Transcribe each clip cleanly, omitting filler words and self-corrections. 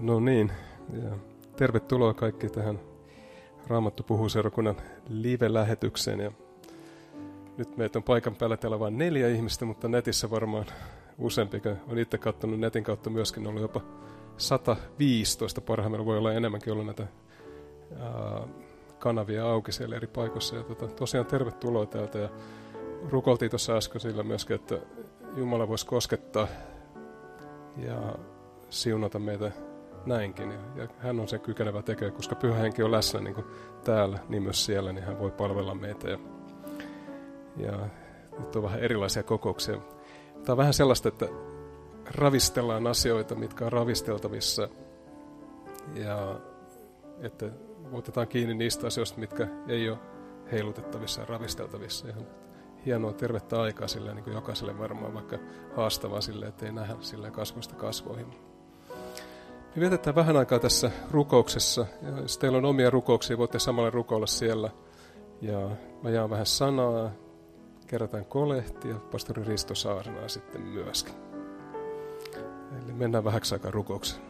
No niin, ja tervetuloa kaikki tähän Raamattu puhuu -seurakunnan live-lähetykseen. Ja nyt meitä on paikan päällä täällä vain 4 ihmistä, mutta netissä varmaan useampi. Olen itse katsonut netin kautta myöskin, ollut jopa 115, parhaimmillaan voi olla enemmänkin ollut näitä kanavia auki siellä eri paikoissa. Ja tosiaan tervetuloa täältä, ja rukoiltiin tuossa äsken sillä myöskin, että Jumala voisi koskettaa ja siunata meitä näinkin. Ja hän on sen kykenevä tekee, koska Pyhä Henki on läsnä niin kuin täällä, niin myös siellä, niin hän voi palvella meitä. Ja nyt on vähän erilaisia kokouksia. Tämä on vähän sellaista, että ravistellaan asioita, mitkä on ravisteltavissa. Ja että otetaan kiinni niistä asioista, mitkä ei ole heilutettavissa ja ravisteltavissa. Ihan hienoa, tervettä aikaa silleen, niin kuin jokaiselle varmaan, vaikka haastavaa silleen, ettei nähdä silleen kasvoista kasvoihin. Me vietetään vähän aikaa tässä rukouksessa. Ja jos teillä on omia rukouksia, voitte samalla rukoilla siellä. Ja mä jaan vähän sanaa, kerätään kolehti ja pastori Risto saarnaa sitten myöskin. Eli mennään vähäksi aikaa rukoukseen.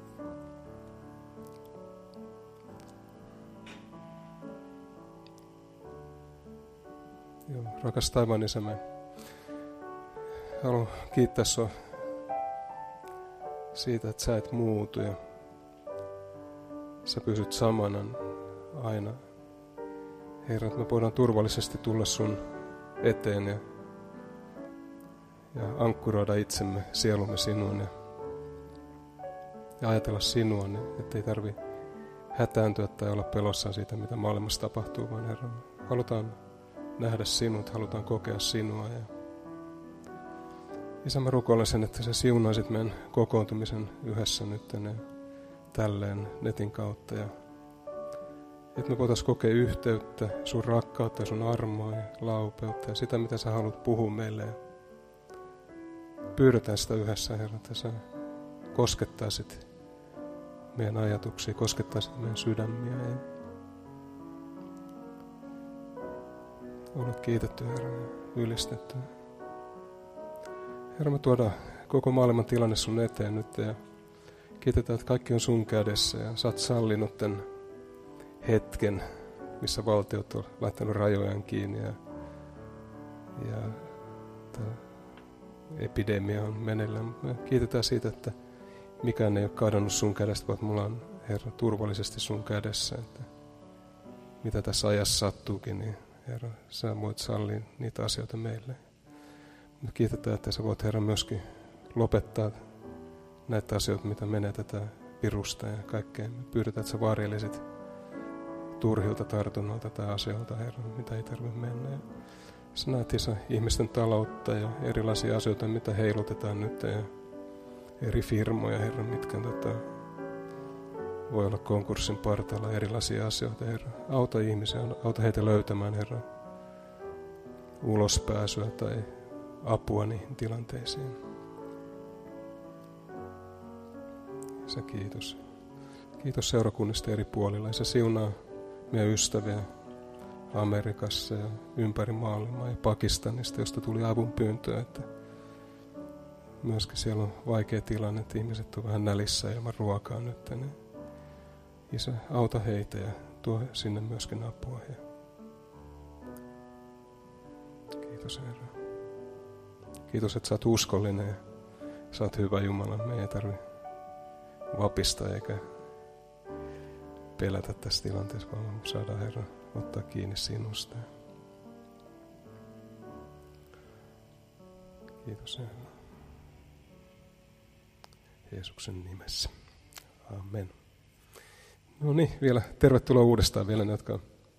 Joo, rakas taivaan Isä, mä haluan kiittää sinua siitä, että sä et muutu ja sä pysyt samana aina. Herra, että me voidaan turvallisesti tulla sun eteen ja ankkuroida itsemme, sielumme sinuun ja ajatella sinua, niin ettei tarvi hätääntyä tai olla pelossaan siitä, mitä maailmassa tapahtuu, vaan Herra, halutaan nähdä sinut, halutaan kokea sinua. Ja Isä, mä rukoilen sen, että sä siunaisit meidän kokoontumisen yhdessä nyt tälleen netin kautta. Ja että me voitaisiin kokea yhteyttä, sun rakkautta ja sun armoa ja laupeutta ja sitä, mitä sä haluat puhua meille. Ja pyydetään sitä yhdessä, Herra, että sä koskettaisit meidän ajatuksia, koskettaisit meidän sydämiä. Ja olet kiitetty, Herra, ja ylistetty. Herra, me tuodaan koko maailman tilanne sun eteen nyt ja kiitetään, että kaikki on sun kädessä ja sä oot sallinut tämän hetken, missä valtiot on laittanut rajojaan kiinni ja tämä epidemia on meneillään. Me kiitetään siitä, että mikään ei ole kadonnut sun kädestä, vaan mulla on, Herra, turvallisesti sun kädessä. Että mitä tässä ajassa sattuukin, niin Herra, sä voit sallia niitä asioita meille. Me kiitetään, että sä voit, Herra, myöskin lopettaa näitä asioita, mitä menetetään virusta ja kaikkea. Me pyydetään, että sä varjelisit turhilta tartunnoilta tai asioilta, Herra, mitä ei tarvitse mennä. Ja sä näet, Isä, ihmisten taloutta ja erilaisia asioita, mitä heilutetaan nyt ja eri firmoja, Herra, mitkä voi olla konkurssin partaalla, erilaisia asioita, Herra. Auta ihmisiä, auta heitä löytämään, Herra, ulospääsyä tai apua niihin tilanteisiin. Isä, kiitos. Kiitos seurakunnista eri puolilla. Isä, siunaa meidän ystäviä Amerikassa ja ympäri maailmaa ja Pakistanista, josta tuli avun pyyntöä, että myöskin siellä on vaikea tilanne, että ihmiset on vähän nälissä ilman ruokaa nyt. Niin Isä, auta heitä ja tuo sinne myöskin apua. Ja kiitos, Herra. Kiitos, että sä oot uskollinen ja sä oot hyvä Jumala. Me ei tarvitse vapistaa eikä pelätä tässä tilanteessa, vaan saadaan, Herra, ottaa kiinni sinusta. Kiitos, Herra. Jeesuksen nimessä. Amen. No niin, vielä tervetuloa uudestaan vielä ne, jotka on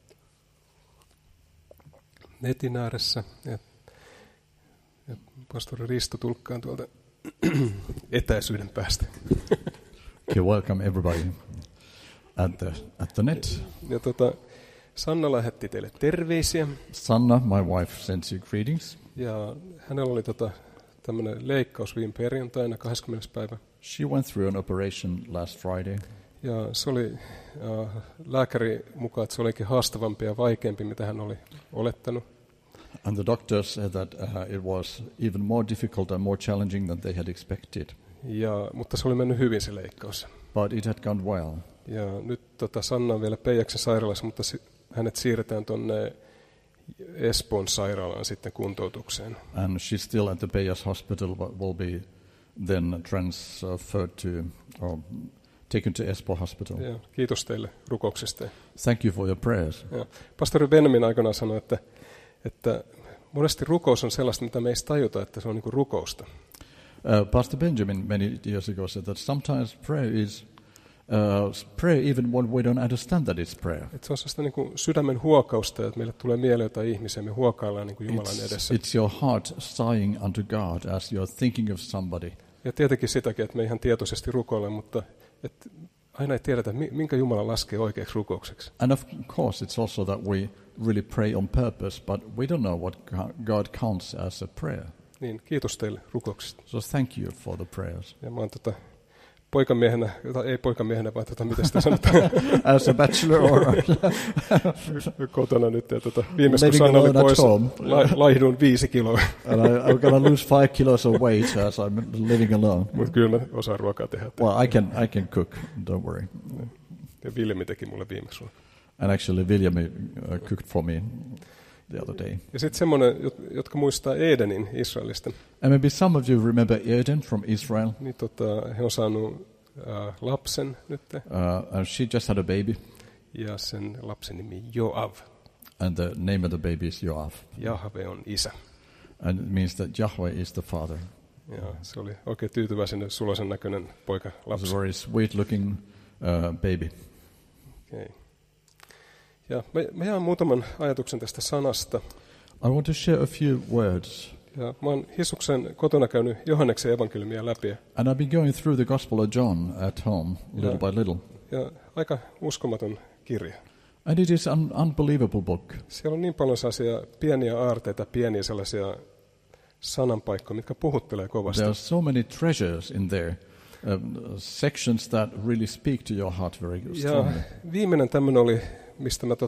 netin ääressä. Ja pastori Risto tulkkaan tuolta etäisyyden päästä. Okay, welcome everybody at the net. Ja Sanna lähetti teille terveisiä. Sanna, my wife, sends you greetings. Ja hänellä oli tämmöinen leikkaus viime perjantaina, 20. päivä. She went through an operation last Friday. Ja se oli lääkäri mukaan, että se olikin haastavampi ja vaikeampi, mitä hän oli olettanut. And the doctor said that it was even more difficult and more challenging than they had expected. Mutta se oli mennyt hyvin se leikkaus. but it had gone well. Ja nyt Sanna on vielä Peijaksen sairaalassa, mutta hänet siirretään tuonne Espoon sairaalaan sitten kuntoutukseen. And she's still at the Pejas Hospital, but will be then transferred to, or taken to Espoo Hospital. Ja kiitos teille rukouksesta. Thank you for your prayers. Ja pastori Benjamin aikanaan sanoi, että monesti rukous on sellaista, mitä me ei tajuta, että se on niin kuin rukousta. Pastor Benjamin many years ago said that sometimes prayer is prayer even when we don't understand that it's prayer. Että se on sellaista niin kuin sydämen huokausta, että meille tulee mieleen jotain ihmisiä, me huokaillaan niin kuin Jumalan edessä. It's your heart sighing unto God as you're thinking of somebody. Ja tietenkin sitäkin, että me ihan tietoisesti rukoillaan, mutta että aina ei tiedetä, minkä Jumala laskee oikeaksi rukoukseksi. And of course it's also that we really pray on purpose, but we don't know what God counts as a prayer. Niin, kiitos teille rukouksista. So thank you for the prayers. Ja mä oon poikamiehenä, ei poikamiehenä, vaan miten sitä sanotaan. As a bachelor or kotona nyt. Ja viimeis kun Sanna oli pois, laihdun 5 kiloa. And I'm going to lose 5 kilos of weight as I'm living alone. Mutta kyllä mä osaan ruokaa tehdä. Well, I can cook, don't worry. Ja Viljami teki mulle viimeksi ruokaa. And actually William cooked for me the other day. Ja sitten semmoinen, jotka muistaa Edenin Israelista. And maybe some of you remember Eden from Israel. Niin he on saanut lapsen nyt. And she just had a baby. Ja sen lapsen nimi Joav. And the name of the baby is Joav. Jahve on isä. And it means that Yahweh is the father. Ja se oli oikein tyytyväisen suloisen näköinen poika lapsi. It was a very sweet looking baby. Okay. Ja mä jaan muutaman ajatuksen tästä sanasta. I want to share a few words. Ja mä oon Hissuksen kotona käynyt Johanneksen evankeliumia läpi. And I've been going through the Gospel of John at home, little by little. Ja aika uskomaton kirja. And it is an unbelievable book. Siellä on niin paljon sellaisia pieniä aarteita, pieniä sellaisia sananpaikkoja, mitkä puhuttelee kovasti. There are so many treasures in there, sections that really speak to your heart very strongly. Ja viimeinen tämmöinen oli, mistä mä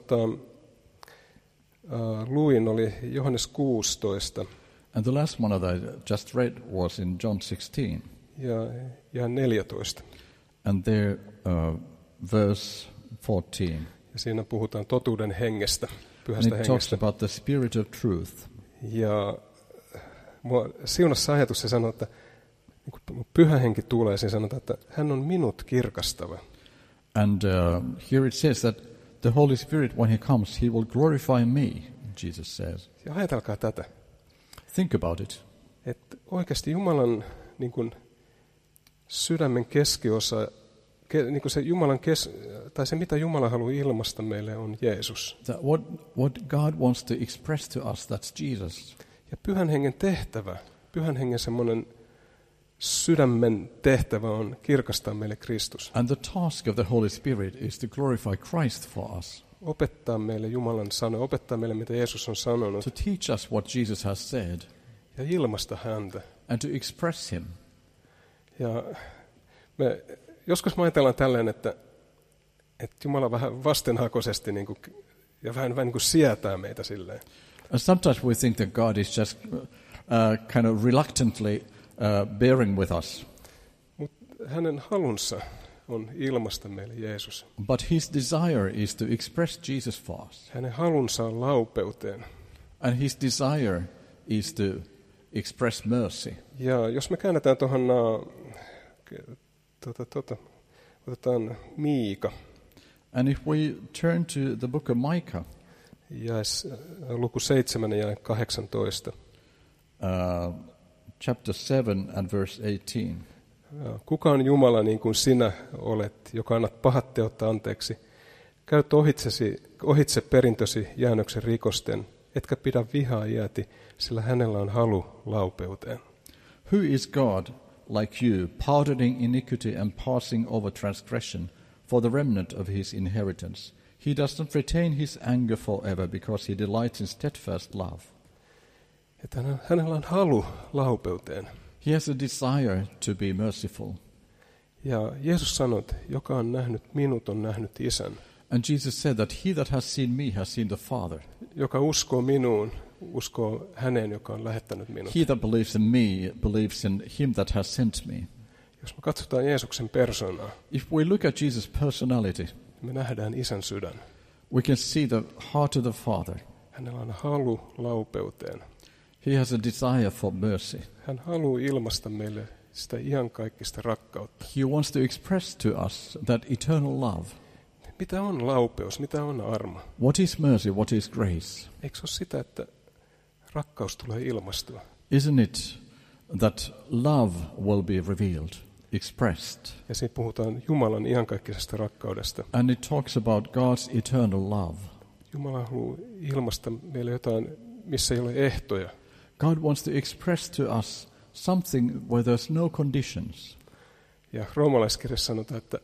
luin, oli Johannes 16. And the last one that I just read was in John 16. Ja 14. And there, verse 14. Ja siinä puhutaan totuuden hengestä, pyhästä hengestä. And it talks about the spirit of truth. Ja mua siunassa ajatus se sanoo, että kun pyhä henki tulee, ja sanotaan, että hän on minut kirkastava. And here it says that the Holy Spirit, when he comes, he will glorify me, Jesus says. Ja ajatelkaa tätä. Think about it. Että oikeasti Jumalan niin kuin sydämen keskiosa, niin kuin se Jumalan tai se mitä Jumala haluaa ilmaista meille on Jeesus. That what God wants to express to us, that's Jesus. Ja pyhän hengen tehtävä, pyhän hengen semmoinen sydämen tehtävä on kirkastaa meille Kristus. And the task of the Holy Spirit is to glorify Christ for us. Opettaa meille Jumalan sanoja, opettaa meille mitä Jeesus on sanonut. To teach us what Jesus has said. Ja ilmaista häntä. And to express him. Ja joskus me ajatellaan tälleen, että Jumala vähän vastenhakoisesti niin kuin, ja vähän niin kuin sietää meitä silleen. And sometimes we think that God is just kind of reluctantly bearing with us. Mutta hänen halunsa on ilmaista meille Jeesus. But his desire is to express Jesus for us. Hänen halunsa on laupeuteen. And his desire is to express mercy. Ja jos me käännetään tuohon otetaan Miika. And if we turn to the book of Micah. Luku 7 ja 18. Chapter 7 and verse 18. Kuka on Jumala niin kuin sinä olet, joka annat pahat teot anteeksi? Käyt ohitse perintösi jäännöksen rikosten, etkä pidä vihaa iäti, sillä hänellä on halu laupeuteen. Who is God like you, pardoning iniquity and passing over transgression for the remnant of his inheritance? He does not retain his anger forever, because he delights in steadfast love. Että hänellä on halu laupeuteen. He has a desire to be merciful. Ja Jeesus sanoi, että joka on nähnyt minut, on nähnyt Isän. And Jesus said that he that has seen me has seen the Father. Joka uskoo minuun, uskoo häneen, joka on lähettänyt minut. He that believes in me believes in him that has sent me. Jos me katsotaan Jeesuksen persoonaa, if we look at Jesus' personality, me nähdään Isän sydän. we can see the heart of the Father. Hänellä on halu laupeuteen. He has a desire for mercy. Hän haluaa ilmaista meille sitä iankaikkista rakkautta. He wants to express to us that eternal love. Mitä on laupeus? Mitä on armo? What is mercy? What is grace? Eikö se ole sitä, että rakkaus tulee ilmastua? Isn't it that love will be revealed, expressed? Ja siinä puhutaan Jumalan iankaikkisesta rakkaudesta. And it talks about God's eternal love. Jumala haluaa ilmaista meille jotain, missä ei ole ehtoja. God wants to express to us something where there's no conditions. Ja roomalaiskirjassa sanotaan, että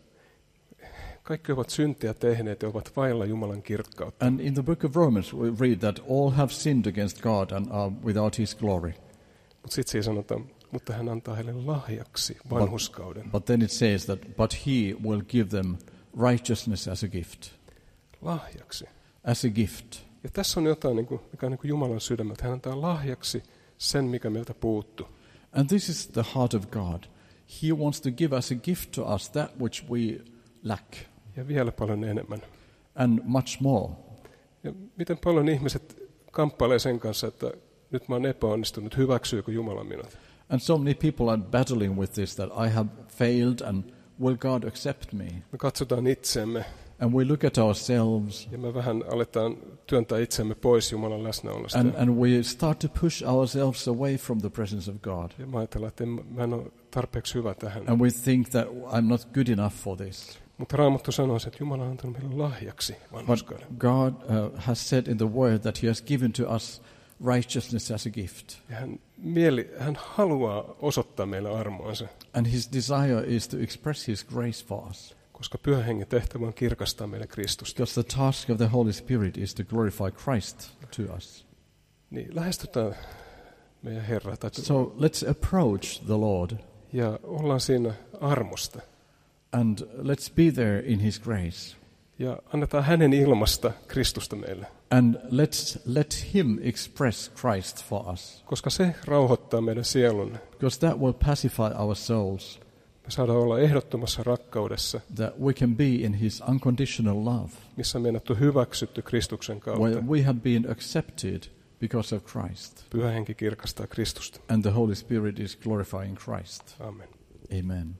kaikki ovat syntiä tehneet ja ovat vailla Jumalan kirkkautta. And in the book of Romans we read that all have sinned against God and are without his glory. Mutta sitten siinä sanotaan, mutta hän antaa heille lahjaksi vanhurskauden. But then it says that, but he will give them righteousness as a gift. Lahjaksi. As a gift. Ja tässä on jotain, mikä on Jumalan sydämä, että hän antaa lahjaksi sen, mikä meiltä puuttuu. And this is the heart of God. He wants to give as a gift to us that which we lack. Ja vielä paljon enemmän. And much more. Ja miten paljon ihmiset kamppailee sen kanssa, että nyt mä oon epäonnistunut, hyväksyykö Jumala minut? And so many people are battling with this, that I have failed and will God accept me? Me katsotaan itseemme. And we look at ourselves. Ja me vähän aletaan työntää itseemme pois Jumalan läsnäolosta. And we start to push ourselves away from the presence of God. Ja mä ajatellaan, että mä en ole tarpeeksi hyvä tähän. And we think that I'm not good enough for this. Mutta Raamattu sanoo, että Jumala on antanut meille lahjaksi vanhurskauden. But God has said in the word that he has given to us righteousness as a gift. Ja hän haluaa osoittaa meille armoansa. And his desire is to express his grace for us. Koska Pyhän Hengen tehtävä on kirkastaa meille Kristusta. Because the task of the Holy Spirit is to glorify Christ to us. Niin, lähestytään meidän Herraa. So let's approach the Lord. Ja ollaan siinä armosta. And let's be there in his grace. Ja annetaan hänen ilmasta Kristusta meille. And let's let him express Christ for us. Koska se rauhoittaa meidän sielun. Because that will pacify our souls. Me saadaan olla ehdottomassa rakkaudessa. That we can be in his unconditional love. Missä meidät on hyväksytty Kristuksen kautta. Where we have been accepted because of Christ. Pyhä Henki kirkastaa Kristusta. And the Holy Spirit is glorifying Christ. Amen. Amen.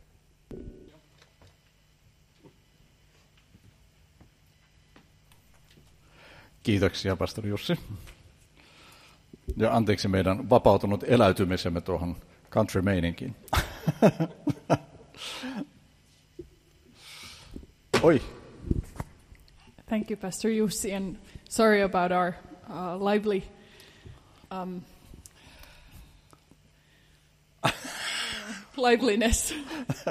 Kiitoksia, pastori Jussi. Ja anteeksi meidän vapautunut eläytymisemme tuohon country-meininkiin. Oi. Thank you, Pastor Jussi, and sorry about our lively liveliness.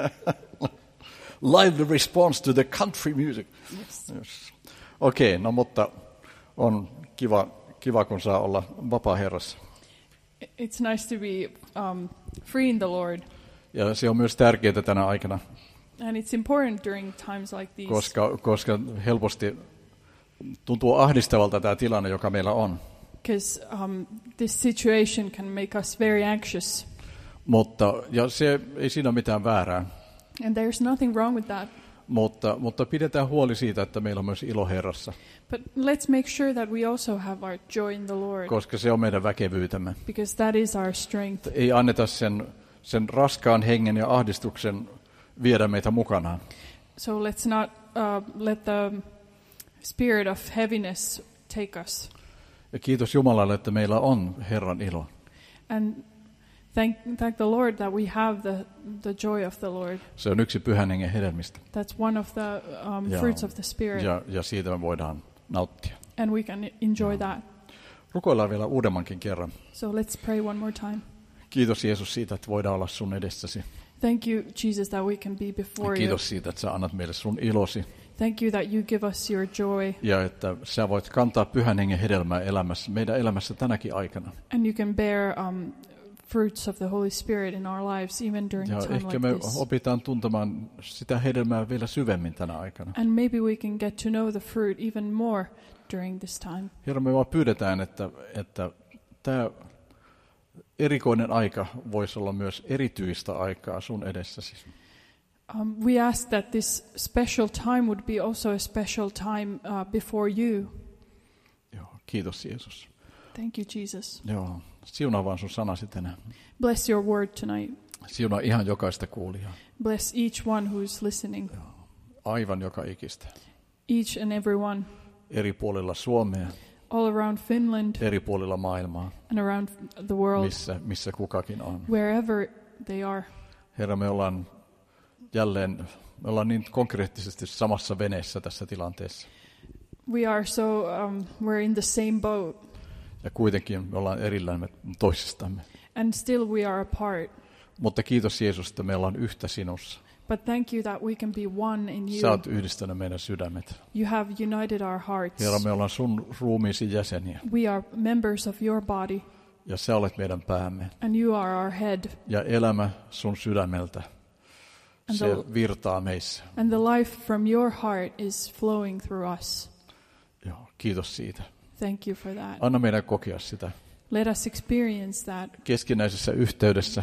Lively response to the country music. Yes. Okei, no mutta on kiva, kun saa olla vapaa Herrassa. It's nice to be free in the Lord. Ja se on myös tärkeää tänä aikana. And it's important during times like these. Koska helposti tuntuu ahdistavalta tämä tilanne, joka meillä on. Because this situation can make us very anxious. Ja se ei siinä ole mitään väärää. And there's nothing wrong with that. Mutta pidetään huoli siitä, että meillä on myös ilo Herrassa. But let's make sure that we also have our joy in the Lord. Koska se on meidän väkevyytemme. Because that is our strength. Ei anneta sen raskaan hengen ja ahdistuksen viedä meitä mukanaan. So let's not let the spirit of heaviness take us. Ja kiitos Jumalalle, että meillä on Herran ilo. And thank the Lord that we have the joy of the Lord. Se on yksi Pyhän Hengen hedelmistä. That's one of the fruits of the Spirit. Ja siitä me voidaan nauttia. And we can enjoy that. Rukoillaan vielä uudemmankin kerran. So let's pray one more time. Kiitos Jeesus siitä, että voidaan olla sun edessäsi. Thank you, Jesus, that we can be before you. Kiitos siitä, että sä annat meille sun ilosi. Thank you that you give us your joy. Ja että sä voit kantaa Pyhän Hengen hedelmää meidän elämässä tänäkin aikana. And you can bear fruits of the Holy Spirit in our lives even during a time like this. Ja ehkä me opitaan tuntemaan sitä hedelmää vielä syvemmin tänä aikana. And maybe we can get to know the fruit even more during this time. Herra, me vaan pyydetään, että tämä erikoinen aika voisi olla myös erityistä aikaa sun edessäsi. We ask that this special time would be also a special time before you. Joo, kiitos Jeesus. Thank you, Jesus. Joo, siunaa vaan sun sanasi tänään. Bless your word tonight. Siunaa ihan jokaista kuulijaa. Bless each one who is listening. Joo, aivan joka ikistä. Each and every one. Eri puolilla Suomea. All around Finland. Eri puolilla maailmaa. And around the world. Missä kukakin on. Wherever they are. Herra, me ollaan niin konkreettisesti samassa veneessä tässä tilanteessa. We are we're in the same boat. Ja kuitenkin me ollaan erillään toisistamme. And still we are apart. Mutta kiitos Jeesus, että me ollaan yhtä sinussa. But thank you that we can be one in you. Sä oot yhdistänyt meidän sydämet. You have united our hearts. Herra, me ollaan sun ruumiisi jäseniä. We are members of your body. Ja sä olet meidän päämme. And you are our head. Ja elämä sun sydämeltä, se virtaa meissä. And the life from your heart is flowing through us. Joo, kiitos siitä. Thank you for that. Anna meidän kokea sitä. Let us experience that. Keskinäisessä yhteydessä.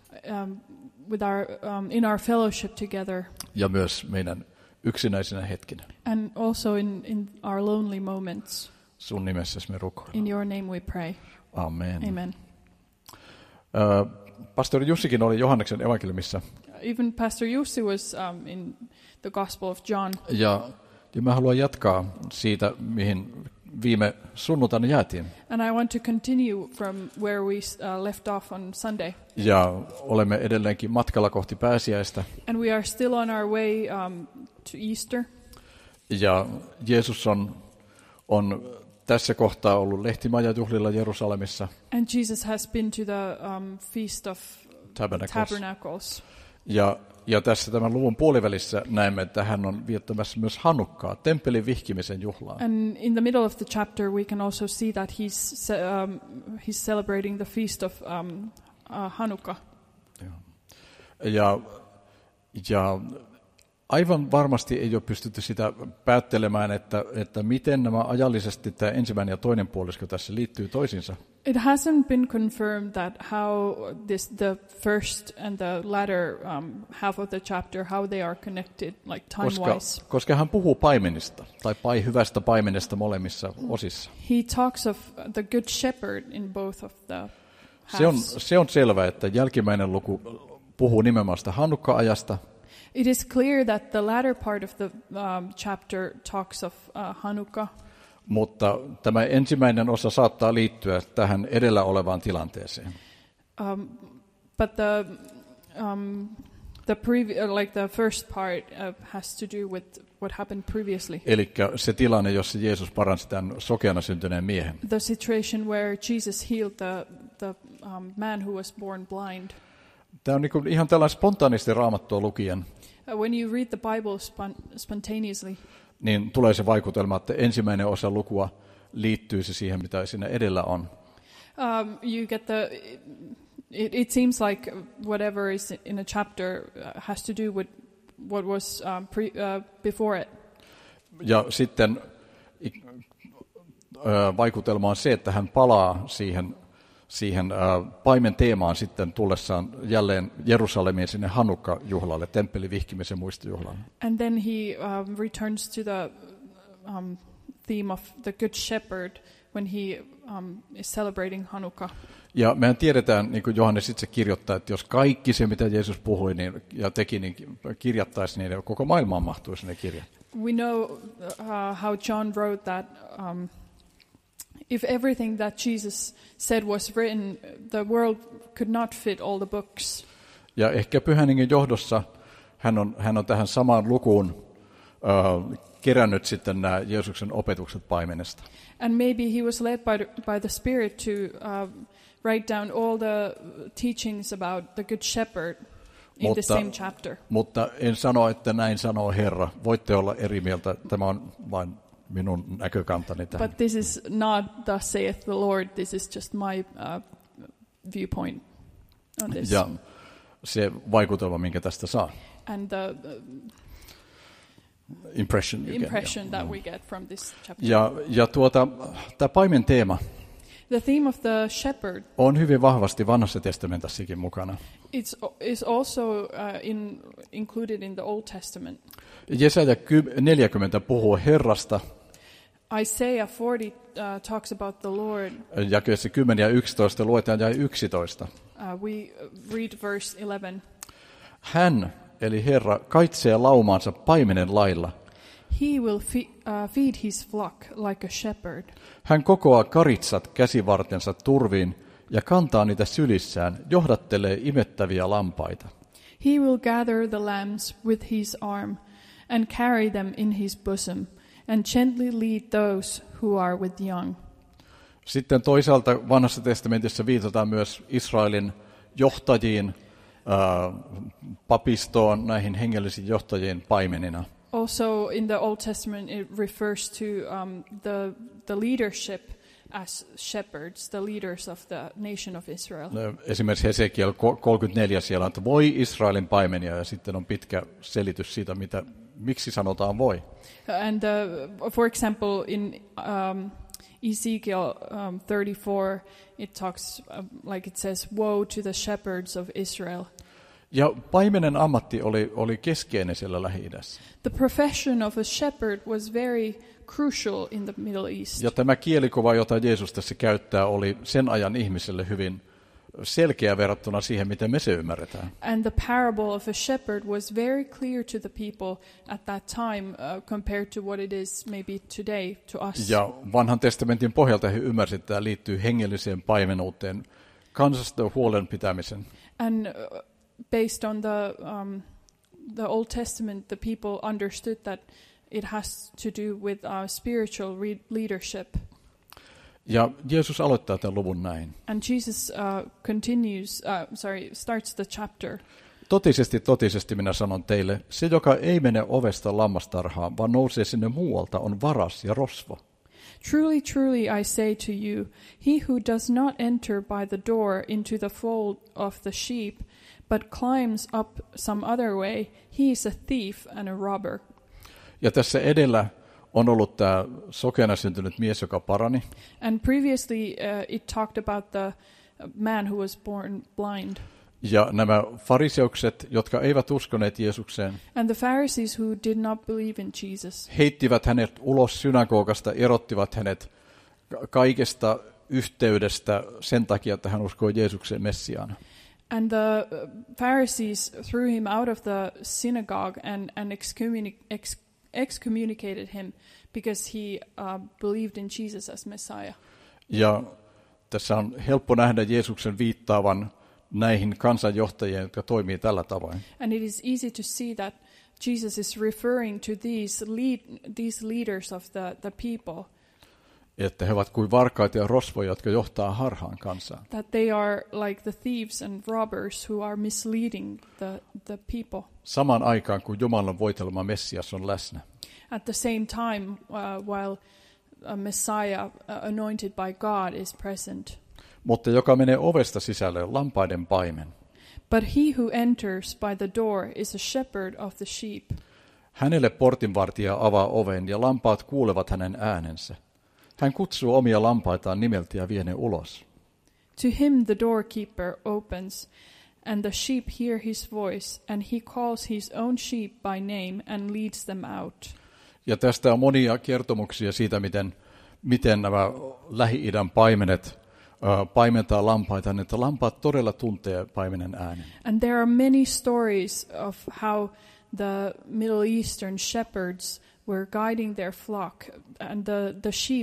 In our fellowship together. Ja myös meidän yksinäisenä hetkinä. And also in our lonely moments. Sun nimessäsi me rukoillaan. In your name we pray. Amen. Amen. Pastori Jussikin oli Johanneksen evankeliumissa. Even Pastor Jussi was in the Gospel of John. Ja mä haluan jatkaa siitä, mihin viime sunnuntaina jäätiin. And I want to continue from where we left off on Sunday. Ja olemme edelleenkin matkalla kohti pääsiäistä. And we are still on our way to Easter. Ja Jeesus on tässä kohtaa ollut lehtimajajuhlilla Jerusalemissa. And Jesus has been to the Feast of Tabernacles. Ja tässä tämän luvun puolivälissä näemme, että hän on viettämässä myös Hanukkaa, temppelin vihkimisen juhlaa. And in the middle of the chapter we can also see that he's celebrating the feast of Hanukkah. Ja aivan varmasti ei ole pystytty sitä päättelemään, että miten nämä ajallisesti tämä ensimmäinen ja toinen puolisko tässä liittyy toisiinsa. It hasn't been confirmed that how the first and the latter half of the chapter, how they are connected, like time-wise. Koska hän puhuu paimenista, tai hyvästä paimenesta molemmissa osissa. He talks of the good shepherd in both of the halves. Se on selvä, että jälkimmäinen luku puhuu nimenomaan sitä Hanukka-ajasta. It is clear that the latter part of the chapter talks of Hanukkah. Mutta tämä ensimmäinen osa saattaa liittyä tähän edellä olevaan tilanteeseen. But the first part has to do with what happened previously. Elikkä se tilanne, jossa Jeesus paransi tämän sokeana syntyneen miehen. The situation where Jesus healed the man who was born blind. Tämä on niin ihan tällainen spontaanisti Raamattua lukien. When you read the Bible spontaneously, niin tulee se vaikutelma, että ensimmäinen osa lukua liittyy se siihen, mitä siinä edellä on. You get it seems like whatever is in a chapter has to do with what was before it. Ja sitten vaikutelma on se, että hän palaa siihen paimen teemaan sitten tullessaan jälleen Jerusalemiin sinne Hanukka-juhlalle, temppelin vihkimisen muistojuhlalle. And then he returns to the theme of the Good Shepherd when he is celebrating Hanukkah. Ja mehän tiedetään, niin kuin Johannes itse kirjoittaa, että jos kaikki se, mitä Jeesus puhui ja teki, niin kirjattaisiin, niin koko maailmaan mahtuisi ne kirjat. We know how John wrote that if everything that Jesus said was written, the world could not fit all the books. Ja ehkä Pyhän Hengen johdossa hän on tähän samaan lukuun kerännyt sitten nämä Jeesuksen opetukset paimenesta. And maybe he was led by the Spirit to write down all the teachings about the Good Shepherd in the same chapter. Mutta en sano, että näin sanoo Herra. Voitte olla eri mieltä. Tämä on vain minun näkökantani tähän. But this is not thus saith the Lord. This is just my viewpoint on this. Ja se vaikutelma, minkä tästä saa. And the impression that we get from this chapter. Ja tämä paimen teema. The theme of the shepherd on hyvin vahvasti Vanhassa testamentissakin mukana. is also included in the Old Testament. Jesaja 40 puhuu Herrasta. Isaiah 40 talks about the Lord. Jakeessa 10 ja 11 luetaan jae 11. We read verse 11. Hän, eli Herra, kaitsee laumaansa paimenen lailla. He will feed his flock like a shepherd. Hän kokoaa karitsat käsivartensa turviin ja kantaa niitä sylissään, johdattelee imettäviä lampaita. He will gather the lambs with his arm and carry them in his bosom and gently lead those who are with young. Sitten toisaalta Vanhassa testamentissa viitataan myös Israelin johtajiin, papistoon, näihin hengellisiin johtajiin paimenina. Also in the Old Testament it refers to the leadership as shepherds, the leaders of the nation of Israel. Esimerkiksi Hesekiel 34 siellä on, että voi Israelin paimenia, ja sitten on pitkä selitys siitä, miksi sanotaan voi. And for example in Ezekiel 34 it talks like it says, woe to the shepherds of Israel. Ja paimenen ammatti oli keskeinen siellä Lähi-idässä. The profession of a shepherd was very crucial in the Middle East. Ja tämä kielikuva, jota Jeesus tässä käyttää, oli sen ajan ihmiselle hyvin selkeä verrattuna siihen, miten me se ymmärretään. And the parable of a shepherd was very clear to the people at that time compared to what it is maybe today to us. Ja Vanhan testamentin pohjalta he ymmärsivät, että tämä liittyy hengelliseen paimenuuteen, kansasta huolen pitämisen. And based on the Old Testament, the people understood that it has to do with spiritual leadership. Ja Jeesus aloittaa tämän luvun näin. And Jesus starts the chapter. Totisesti minä sanon teille, se joka ei mene ovesta lammastarhaan, vaan nousee sinne muualta, on varas ja rosvo. Truly, truly, I say to you, he who does not enter by the door into the fold of the sheep, but climbs up some other way, he is a thief and a robber. Ja tässä edellä on ollut tämä sokeana syntynyt mies, joka parani. And previously it talked about the man who was born blind. Ja nämä fariseukset, jotka eivät uskoneet Jeesukseen, And the Pharisees who did not believe in Jesus. Heittivät hänet ulos synagogasta, erottivat hänet kaikesta yhteydestä sen takia, että hän uskoi Jeesukseen Messiaana. And the Pharisees threw him out of the synagogue and excommunicated him because he believed in Jesus as Messiah. Ja tässä on helppo nähdä Jeesuksen viittaavan näihin kansanjohtajien, jotka toimii tällä tavoin. And it is easy to see that Jesus is referring to these leaders of the people. Että he ovat kuin varkaita ja rosvoja, jotka johtaa harhaan kansaa. That they are like the thieves and robbers who are misleading the people. Samaan aikaan, kun Jumalan voitelma Messias on läsnä. At the same time, while a Messiah anointed by God is present. Mutta joka menee ovesta sisälle, on lampaiden paimen. But he who enters by the door is a shepherd of the sheep. Hänelle portinvartija avaa oven ja lampaat kuulevat hänen äänensä. Hän kutsuu omia lampaitaan nimeltä ja vie ne ulos. To him the doorkeeper opens, and the sheep hear his voice, and he calls his own sheep by name and leads them out. Ja tästä on monia kertomuksia siitä, miten nämä Lähi-idän paimenet paimentaa lampaita, niin että lampaat todella tuntee paimenen äänen. And there are many stories of how the Middle Eastern shepherds were guiding their flock, and the sheep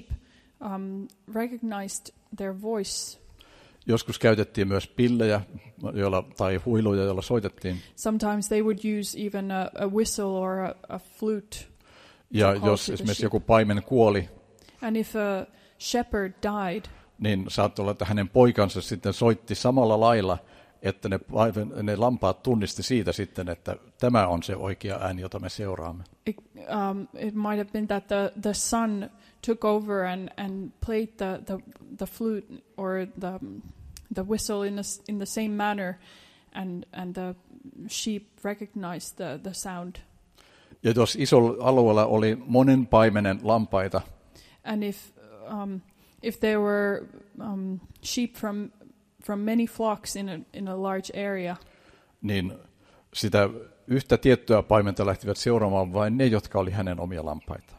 recognized their voice. Joskus käytettiin myös pillejä tai huiluja, joilla soitettiin. Sometimes they would use even a whistle or a flute. Ja jos esimerkiksi joku paimen kuoli, and if a shepherd died, niin saattoi olla, että hänen poikansa sitten soitti samalla lailla, että ne lampaat tunnisti siitä sitten, että tämä on se oikea ääni, jota me seuraamme. It might have been that the son took over and played the flute or the whistle in the same manner, and the sheep recognized the sound. Ja jos isolla alueella oli monen paimenen lampaita, and if if there were sheep from many flocks in a large area, niin sitä yhtä tiettyä paimenta lähtivät seuraamaan vain ne, jotka oli hänen omia lampaitaan.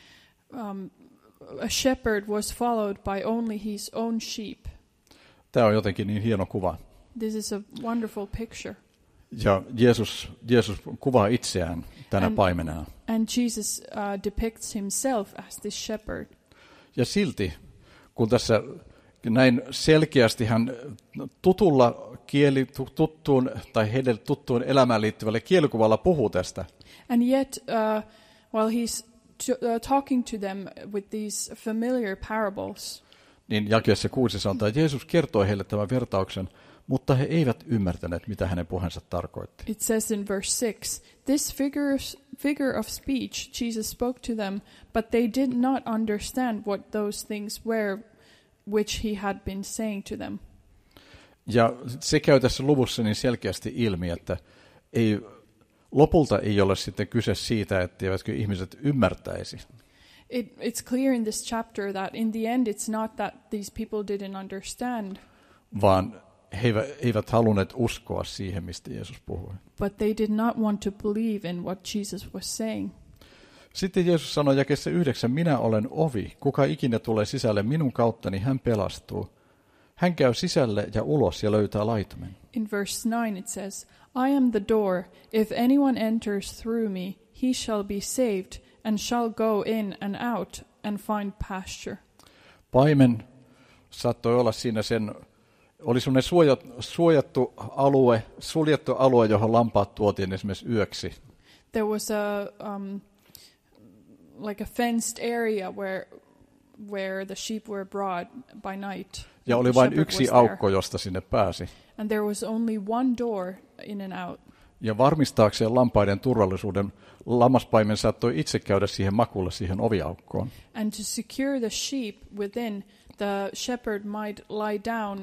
A shepherd was followed by only his own sheep. Tämä on jotenkin niin hieno kuva. This is a wonderful picture. Ja Jeesus kuvaa itseään tänä paimenena. And Jesus depicts himself as this shepherd. Ja silti, kun tässä näin selkeästi hän heille tuttuun elämään liittyvälle kielikuvalla puhuu tästä. And yet, while he's talking to them with these familiar parables, niin jakeessa 6 sanotaan, että Jeesus kertoi heille tämän vertauksen, mutta he eivät ymmärtäneet, mitä hänen puheensa tarkoitti. It says in verse 6, this figure of speech Jesus spoke to them, but they did not understand what those things were which he had been saying to them. Ja se käy tässä luvussa niin selkeästi ilmi, että lopulta ei ole sitten kyse siitä, etteivätkö ihmiset ymmärtäisi. It's clear in this chapter that in the end it's not that these people didn't understand, vaan he eivät halunneet uskoa siihen, mistä Jeesus puhui. but they did not want to believe in what Jesus was saying. Sitten Jeesus sanoi jakeessa 9, minä olen ovi, kuka ikinä tulee sisälle minun kauttani, hän pelastuu. Hän käy sisälle ja ulos ja löytää laitumen. In verse 9 it says, I am the door. If anyone enters through me, he shall be saved and shall go in and out and find pasture. Paimen saattoi olla siinä oli semmoinen suljettu alue, johon lampaat tuotiin esimerkiksi yöksi. There was like a fenced area where the sheep were brought by night. Ja oli vain yksi aukko, josta sinne pääsi. And there was only one door in and out. Ja varmistaakseen lampaiden turvallisuuden, lammaspaimen saattoi itse käydä siihen makulle, siihen oviaukkoon. And to secure the sheep within, the shepherd might lie down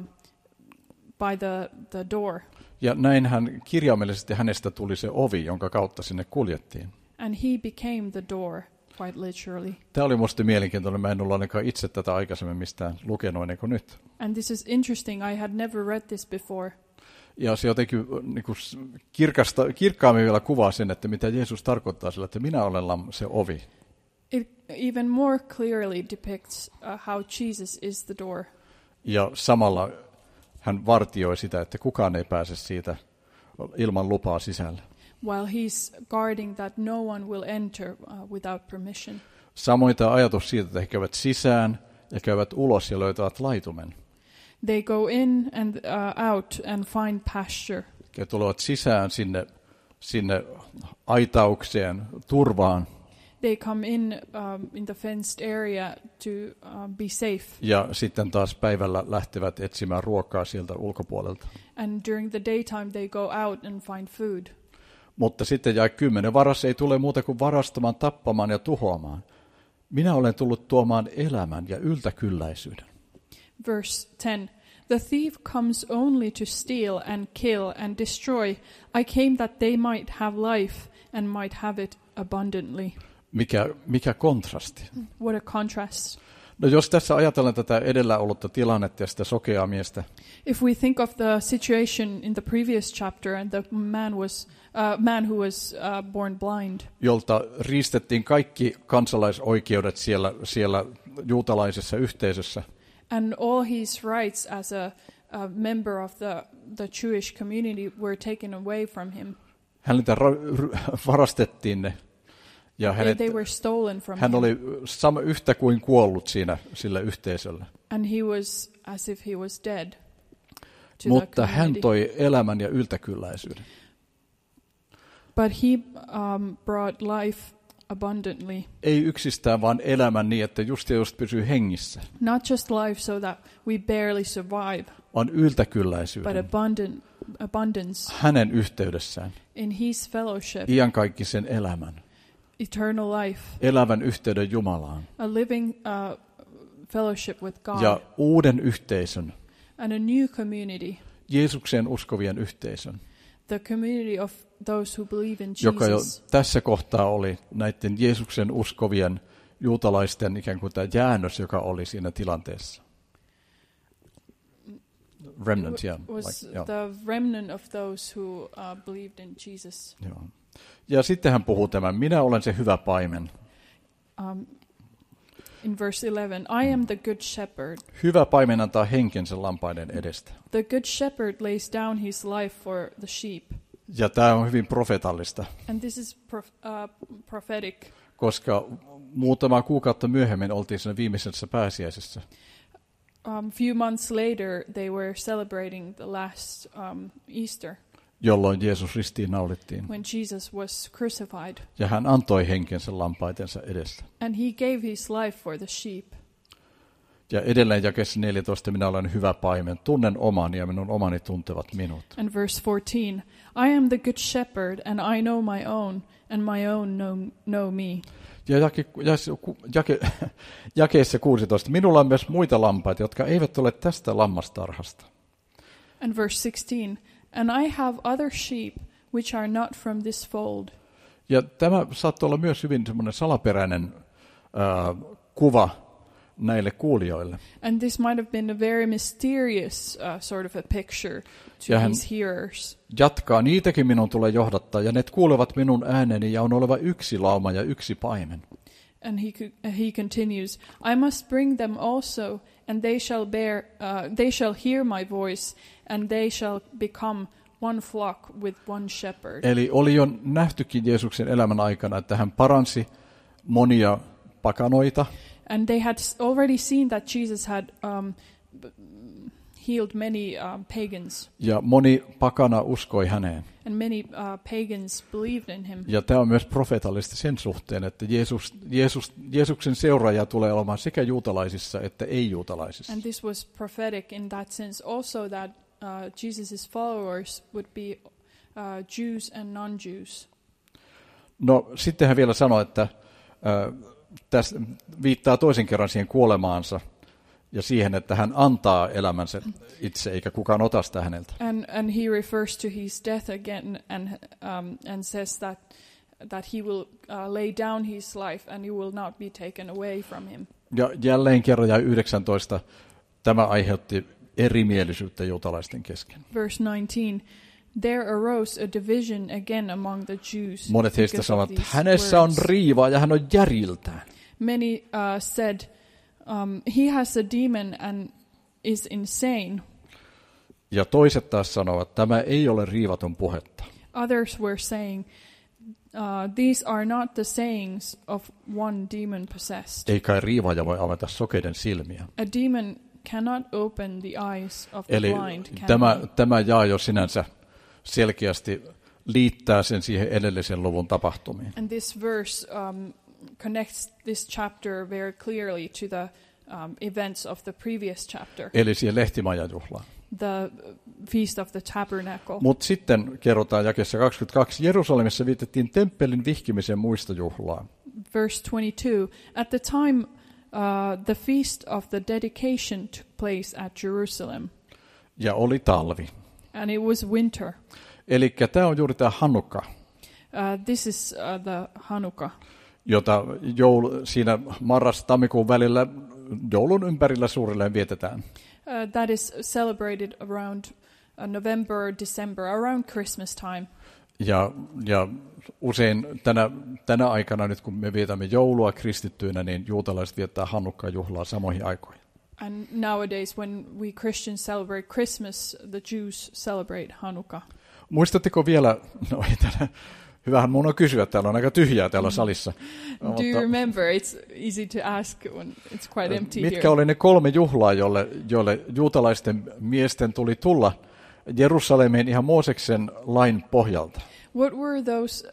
by the door. Ja näin kirjaimellisesti hänestä tuli se ovi, jonka kautta sinne kuljettiin. And he became the door, quite literally. Tämä oli minusta mielenkiintoinen. Mä en ollut ainakaan itse tätä aikaisemmin mistään lukenut ennen kuin nyt. And this is interesting. I had never read this before. Ja se jotenkin niin kuin kirkkaammin vielä kuvaa sen, että mitä Jeesus tarkoittaa sillä, että minä olen se ovi. It even more clearly depicts how Jesus is the door. Ja samalla hän vartioi sitä, että kukaan ei pääse siitä ilman lupaa sisälle. While he's guarding that no one will enter without permission. Samoin tämä ajatus siitä, että he käyvät sisään ja käyvät ulos ja löytävät laitumen. They go in and out and find pasture. He tulevat sisään sinne aitaukseen, turvaan. They come in the fenced area to be safe. Ja sitten taas päivällä lähtevät etsimään ruokaa sieltä ulkopuolelta. And during the daytime they go out and find food. Mutta sitten jae 10. Varas ei tule muuta kuin varastamaan, tappamaan ja tuhoamaan. Minä olen tullut tuomaan elämän ja yltäkylläisyyden. Verse 10. The thief comes only to steal and kill and destroy. I came that they might have life and might have it abundantly. Mikä kontrasti? What a contrast. No jos tässä ajatellaan tätä edellä ollutta tilannetta ja sitä sokeaa miestä. If we think of the situation in the previous chapter and the man who was born blind, jolta riistettiin kaikki kansalaisoikeudet siellä juutalaisessa yhteisössä. And all his rights as a member of the Jewish community were taken away from him. Häneltä varastettiin ne. Ja They were stolen from hän him. oli yhtä kuin kuollut sille yhteisölle. And he was as if he was dead to Mutta the hän community. toi elämän ja yltäkylläisyyden. But he brought life abundantly. Ei yksistään vaan elämän niin, että just pysyy hengissä. Not just life so that we barely survive, Vaan but yltäkylläisyyden. abundance Hänen yhteydessään. in his fellowship, Iankaikkisen elämän. eternal life, Elävän yhteyden Jumalaan. a living fellowship with God, Ja uuden yhteisön. and a new community, Jeesukseen uskovien yhteisön. the community of those who believe in Joka jo Jesus, tässä kohtaa oli näiden Jeesuksen uskovien juutalaisten ikään kuin tämä jäännös, joka oli siinä tilanteessa. Remnant, yeah. Was Like, yeah. the remnant of those who believed in Jesus. Joo. Ja sitten hän puhuu tämän, minä olen se hyvä paimen. In verse 11, I am the good shepherd. Hyvä paimen antaa henkensä lampaiden edestä. The good shepherd lays down his life for the sheep. Ja tämä on hyvin profetallista, And this is prophetic. koska muutama kuukautta myöhemmin oltiin siinä viimeisessä pääsiäisessä. Few months later, they were celebrating the last Easter, Jolloin Jeesus ristiin naulittiin. when Jesus was crucified. Ja hän antoi henkensä lampaitensa edestä. And he gave his life for the sheep. Ja edelleen jakeessa 14, minä olen hyvä paimen, tunnen omani ja minun omani tuntevat minut. And verse 14, I am the good shepherd, and I know my own, and my own know me. Ja jakeessa 16, minulla on myös muita lampaita, jotka eivät ole tästä lammastarhasta. And verse 16, and I have other sheep which are not from this fold. Ja tämä saattoi olla myös hyvin semmoinen salaperäinen kuva näille kuulijoille. And this might have been a very mysterious sort of a picture to Ja hän these hearers. jatkaa, niitäkin minun tulee johdattaa, ja ne kuulevat minun ääneni, ja on oleva yksi lauma ja yksi paimen. And he continues, I must bring them also, and they shall hear my voice, and they shall become one flock with one shepherd. Eli oli jo nähtykin Jeesuksen elämän aikana, että hän paransi monia pakanoita, And they had already seen that Jesus had healed many pagans, ja moni pakana uskoi häneen. and many pagans believed in him. Ja tämä on myös profeetallista sen suhteen, että Jeesuksen seuraaja tulee olemaan sekä juutalaisissa että ei-juutalaisissa. And this was prophetic in that sense also, that Jesus' followers would be Jews and non-Jews. No sitten hän vielä sanoi, että tässä viittaa toisen kerran siihen kuolemaansa ja siihen, että hän antaa elämänsä itse, eikä kukaan ota sitä häneltä. And he refers to his death again, and says that he will lay down his life, and it will not be taken away from him. Ja jälleen kerran ja 19 tämä aiheutti erimielisyyttä juutalaisten kesken. Verse 19, there arose a division again among the Jews. Monet heistä because of sanovat, että these hänessä on words. riivaa ja hän on järiltään. Many said, he has a demon and is insane. Ja toiset taas sanovat, että tämä ei ole riivaton puhetta. Others were saying, these are not the sayings of one demon possessed. Ei kai riivaaja voi avata sokeiden silmiä. A demon cannot open the eyes of the Eli blind, can he? tämä jaa jo sinänsä selkeästi liittää sen siihen edellisen luvun tapahtumiin. And this verse connects this chapter very clearly to the events of the previous chapter, Eli siihen lehtimajajuhlaan. the Feast of the Tabernacle. Mutta sitten kerrotaan jakeessa 22, Jerusalemissa vietettiin temppelin vihkimisen muistojuhlaa. Verse 22, at the time the Feast of the Dedication took place at Jerusalem, Ja oli talvi. and it was winter. Eli tämä on juuri tämä Hanukka, This is the Hanukkah, jota siinä marras-tammikuun välillä joulun ympärillä suurilleen vietetään. that is celebrated around November, December, around Christmas time. Ja usein tänä aikana, nyt kun me vietämme joulua kristittyinä, niin juutalaiset viettää Hanukka-juhlaa samoihin aikoihin. And nowadays, when we Christians celebrate Christmas, the Jews celebrate Hanukkah. Muistatteko vielä, no ei täällä, hyvähän mun on kysyä, täällä on aika tyhjää täällä salissa. Do you remember? It's easy to ask when it's quite empty Mitkä here. oli ne 3 juhlaa, joille juutalaisten miesten tuli tulla Jerusalemiin ihan Mooseksen lain pohjalta? What were those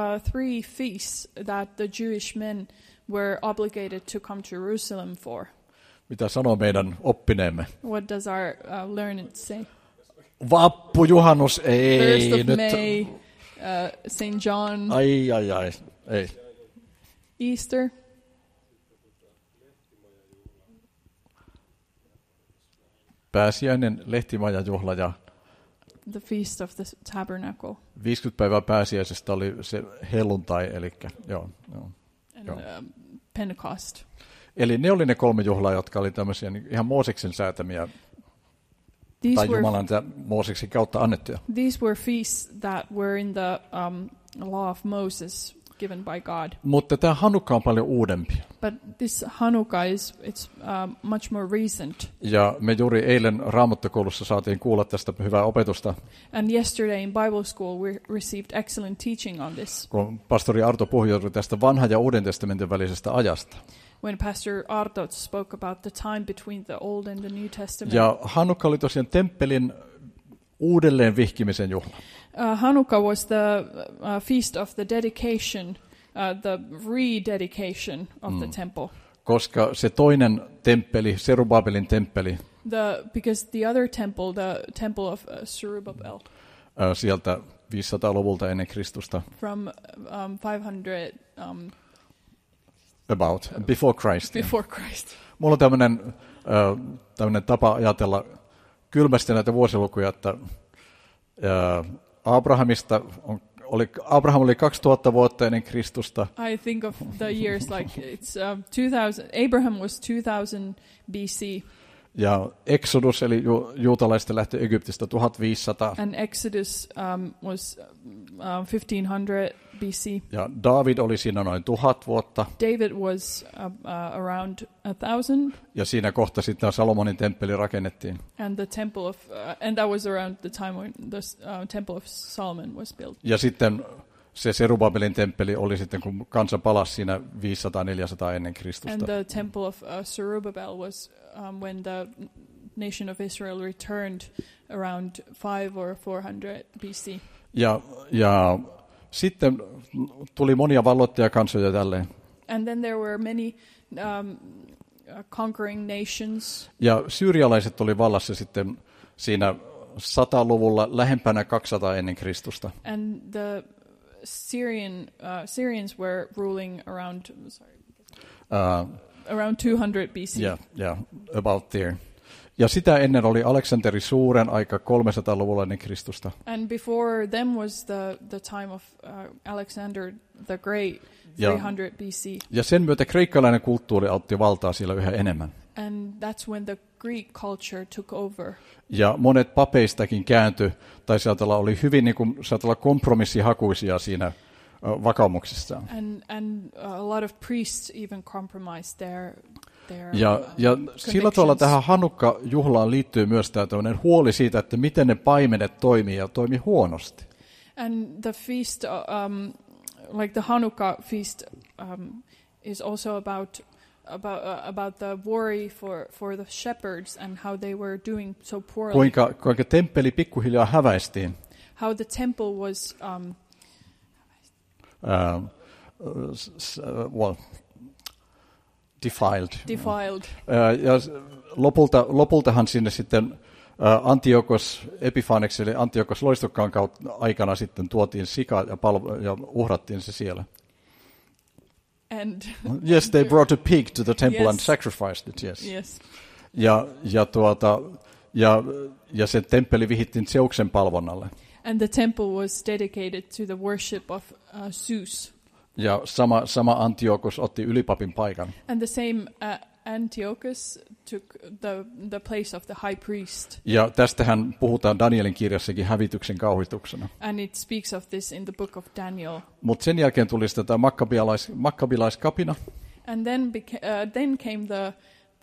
3 feasts that the Jewish men were obligated to come to Jerusalem for? Mitä sanoo meidän oppineemme? What does our learned say? Vappu, juhannus, ei First of nyt. May, St. John, Ai, ei. Easter, Pääsiäinen, lehtimajajuhla ja the Feast of the Tabernacle. 50 päivää pääsiäisestä oli se helluntai, eli joo. And Joo. Pentecost. Eli ne oli ne 3 juhlaa, jotka oli tämmöisiä niin ihan Mooseksen säätämiä tai Jumalan Mooseksen kautta annettuja. These were feasts that were in the law of Moses given by God. Mutta tämä Hanukka on paljon uudempi. But this Hanukkah it's much more recent. Ja me juuri eilen Raamattokoulussa saatiin kuulla tästä hyvää opetusta. And yesterday in Bible school we received excellent teaching on this. Kun pastori Arto puhui tästä vanhan ja uuden testamentin välisestä ajasta. When Pastor Arto spoke about the time between the Old and the New Testament. Ja Hanukka oli tosiaan temppelin uudelleen vihkimisen juhla. Hanukkah was the feast of the dedication, the rededication of the temple. Koska se toinen temppeli, Serubabelin temppeli, because the other temple, the temple of Zerubbabel, sieltä 500-luvulta ennen Kristusta, from 500 about before Christ. Before Christ. Mulla on tämmöinen tapa ajatella kylmästi näitä vuosilukuja, että Abraham oli 2000 vuotta ennen Kristusta. I think of the years like it's 2000. Abraham was 2000 BC. Ja Exodus eli juutalaisten lähtö Egyptistä 1500. And Exodus was 1500 BC. Ja David oli siinä noin 1000 vuotta. David was around 1000. Ja siinä kohta sitten Salomonin temppeli rakennettiin. And the temple of and that was around the time when the temple of Solomon was built. Ja sitten se Serubabelin temppeli oli sitten, kun kansa palasi siinä 500-400 ennen Kristusta. And the temple of Zerubbabel was when the nation of Israel returned around 500 or 400 BC. Ja sitten tuli monia valloittajakansoja tälleen. And then there were many conquering nations. Ja syyrialaiset oli vallassa sitten siinä 100-luvulla lähempänä 200 ennen Kristusta. And the Syrians were ruling around around 200 BC. Yeah, about there. Ja sitä ennen oli Aleksanteri Suuren aika 300-luvulla ennen Kristusta. And before them was the time of Alexander the Great, 300 BC. Ja sen myötä kreikkalainen kulttuuri otti valtaa siellä yhä enemmän. And that's when the Greek culture took over. Ja monet papeistakin kääntyi, tai sieltä oli hyvin niin kuin, kompromissihakuisia siinä vakaumuksissaan. And a lot of priests even compromised their ja sillä tavalla tähän Hanukka-juhlaan liittyy myös tämä huoli siitä, että miten ne paimenet toimii ja toimii huonosti. And the feast, like the Hanukkah feast, is also about the worry for the shepherds and how they were doing so poorly. Kuinka temppeli pikkuhiljaa häväistiin. How the temple was defiled. Ja lopultahan sinne sitten Antiochos Epiphanes eli Antiochos loistokkaan kautta aikana sitten tuotiin sika ja uhrattiin se siellä. And yes, they brought a pig to the temple yes. and sacrificed it. Yes. Ja se temppeli vihittiin Zeuksen palvonnalle. And the temple was dedicated to the worship of Zeus. Ja sama Antiochos otti ylipapin paikan. And the same Antiochus took the place of the high priest. Ja tästähän puhutaan Danielin kirjassakin hävityksen kauhistuksena. And it speaks of this in the book of Daniel. Mutta sen jälkeen tuli tämä makkabilaiskapina. And then came the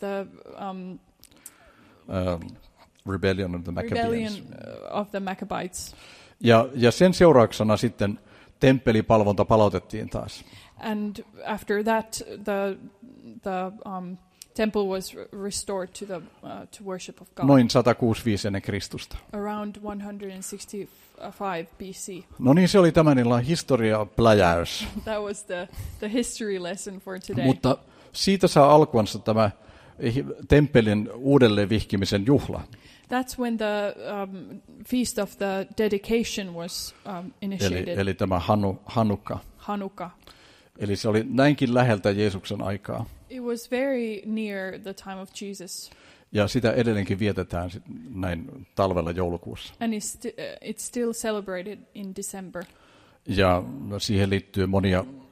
rebellion of the Maccabees. Of the Maccabites. Ja sen seurauksena sitten temppelipalvonta palautettiin taas. And after that, the temple was restored to worship of God. Noin 165 ennen Kristusta. Around 165 BC. No niin, se oli tämän illan historiapläjäys. That was the history lesson for today. Mutta siitä saa alkuansa tämä temppelin uudelleen vihkimisen juhla. That's when the feast of the dedication was initiated. Eli tämä Hanukka. Hanukkah. Eli se oli näinkin läheltä Jeesuksen aikaa. It was very near the time of Jesus. Ja sitä edelleenkin vietetään näin talvella joulukuussa. And it's still celebrated in December. Ja siihen liittyy monia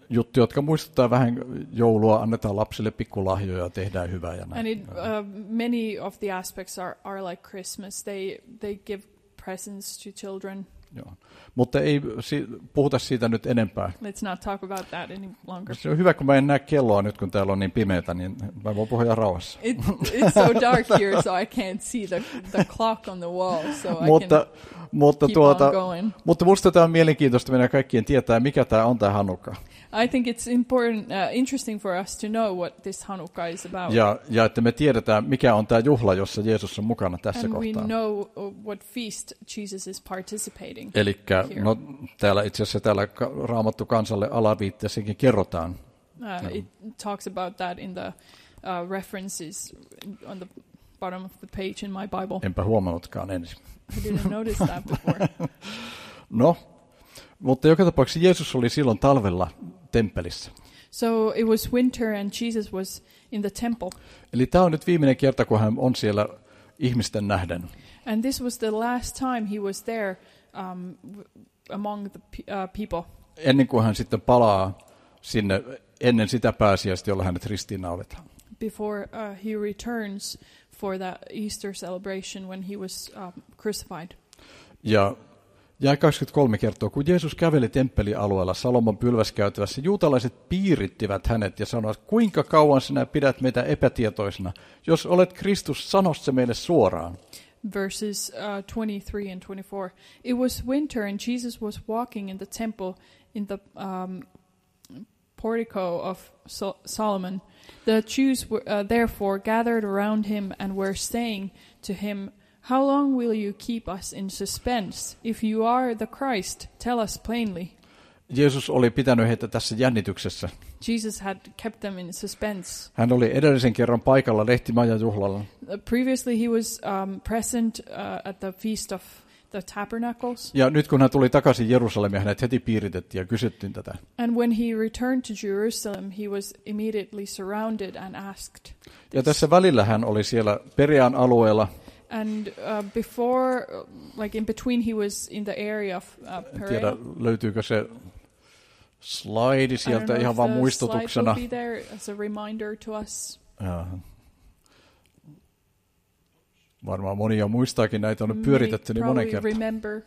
juttuja, jotka muistuttaa vähän joulua, annetaan lapsille pikkulahjoja, tehdään hyvää ja näin. And many of the aspects are like Christmas. They give presents to children. Joo. Mutta ei puhuta siitä nyt enempää. Let's not talk about that any longer. Se on hyvä, kun mä en näe kelloa nyt, kun täällä on niin pimeätä, niin mä voin puhua rauhassa. It's so dark here, so I can't see the clock on the wall, so I can keep on going. Mutta musta tämä on mielenkiintoista meidän kaikkien tietää, mikä tämä on tämä Hanukka. I think it's interesting for us to know what this Hanukkah is about. Ja että me tiedetään, mikä on tämä juhla, jossa Jeesus on mukana tässä kohtaa. And we know what feast Jesus is participating. Elikkä, no täällä itse asiassa täällä Raamattu kansalle alaviitteessäkin kerrotaan. It talks about that in the references on the bottom of the page in my Bible. Enpä huomannutkaan ensin. I didn't notice that before. No, mutta joka tapauksessa Jeesus oli silloin talvella temppelissä. So it was winter and Jesus was in the temple. Eli tämä on nyt viimeinen kerta, kun hän on siellä ihmisten nähden. And this was the last time he was there among the people. Ennen kuin hän sitten palaa sinne ennen sitä pääsiäistä, jolla hänet ristiinnauletaan. Before he returns for the Easter celebration when he was crucified. Ja jae 23 kertoo, kun Jeesus käveli temppelialueella Salomon pylväskäytävässä, juutalaiset piirittivät hänet ja sanoivat, kuinka kauan sinä pidät meitä epätietoisina? Jos olet Kristus, sano se meille suoraan. Verses 23 and 24. It was winter and Jesus was walking in the temple in the portico of Solomon. The Jews were, therefore gathered around him and were saying to him, how long will you keep us in suspense? If you are the Christ, tell us plainly. Jeesus oli pitänyt heitä tässä jännityksessä. Jesus had kept them in suspense. Hän oli edellisen kerran paikalla Lehtimajan juhlalla. Previously he was present at the Feast of the Tabernacles. Ja nyt kun hän tuli takaisin Jerusalemiin, hänet heti piiritettiin ja kysyttiin tätä. And when he returned to Jerusalem, he was immediately surrounded and asked. Ja tässä välillä hän oli siellä Perean alueella. And before, like in between, he was in the area of Perea. En tiedä, löytyykö se slaidi sieltä ihan vaan muistutuksena. Be there as a reminder to us. Varmaan monia muistaakin, näitä on pyöritetty niin monen kertaan.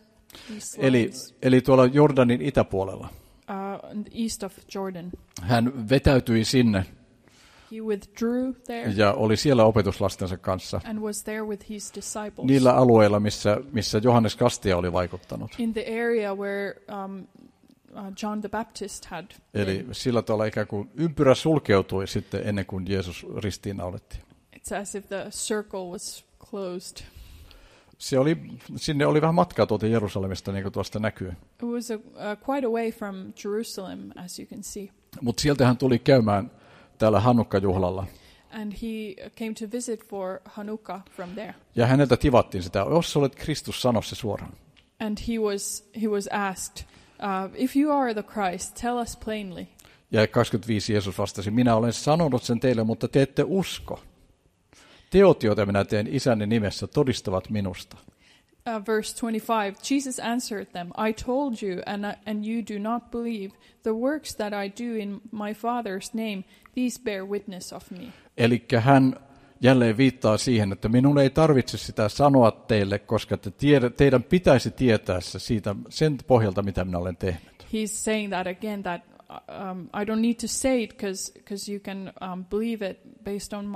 Eli tuolla Jordanin itäpuolella. East of Jordan. Hän vetäytyi sinne. He withdrew there. Ja oli siellä opetuslastensa kanssa. And was there with his disciples. Niillä alueilla, missä Johannes Kastaja oli vaikuttanut. In the area where John the Baptist had. Eli sillä tavalla ikään kuin ympyrä sulkeutui sitten ennen kuin Jeesus ristiinnaulettiin. It's as if the circle was closed. Sinne oli vähän matkaa tuolta Jerusalemista, niin kuin tuosta näkyy. It was quite away from Jerusalem, as you can see. Mutta sieltä hän tuli käymään täällä Hanukka-juhlalla. And he came to visit for Hanukkah from there. Ja häneltä tivattiin sitä, jos olet Kristus, sano se suoraan. And he was asked, if you are the Christ, tell us plainly. Ja 25 Jeesus vastasi, minä olen sanonut sen teille, mutta te ette usko. Teot, joita minä teen Isäni nimessä, todistavat minusta. Verse 25, Jesus answered them, I told you, and you do not believe. The works that I do in my Father's name, these bear witness of me. Elikkä hän jälleen viittaa siihen, että minun ei tarvitse sitä sanoa teille, koska teidän pitäisi tietää se siitä, sen pohjalta, mitä minä olen tehnyt. He's saying that again, that I don't need to say it because you can believe it based on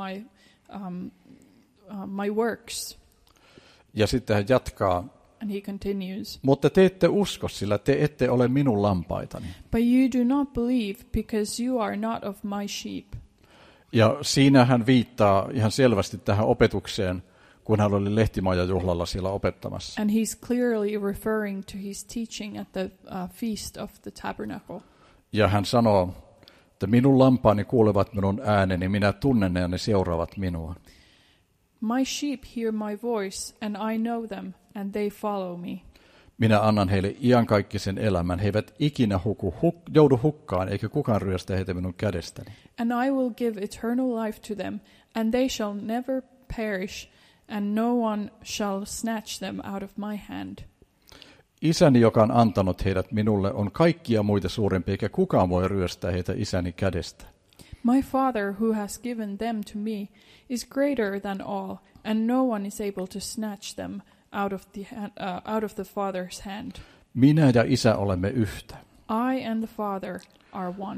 my works. Ja sitten hän jatkaa. And he continues. Mutta te ette usko, sillä te ette ole minun lampaitani. But you do not believe because you are not of my sheep. Ja siinä hän viittaa ihan selvästi tähän opetukseen, kun hän oli Lehtimajan juhlalla siellä opettamassa. And he's clearly referring to his teaching at the Feast of the Tabernacle. Ja hän sanoo, että minun lampaani kuulevat minun ääneni, minä tunnen ne ja ne seuraavat minua. My sheep hear my voice, and I know them, and they follow me. Minä annan heille iankaikkisen elämän. He eivät ikinä joudu hukkaan, eikä kukaan ryöstä heitä minun kädestäni. And I will give eternal life to them, and they shall never perish, and no one shall snatch them out of my hand. Isäni, joka on antanut heidät minulle, on kaikkia muita suurempi, eikä kukaan voi ryöstää heitä isäni kädestä. My Father, who has given them to me, is greater than all, and no one is able to snatch them out of the Father's hand. Minä ja Isä olemme yhtä. I and the Father are one.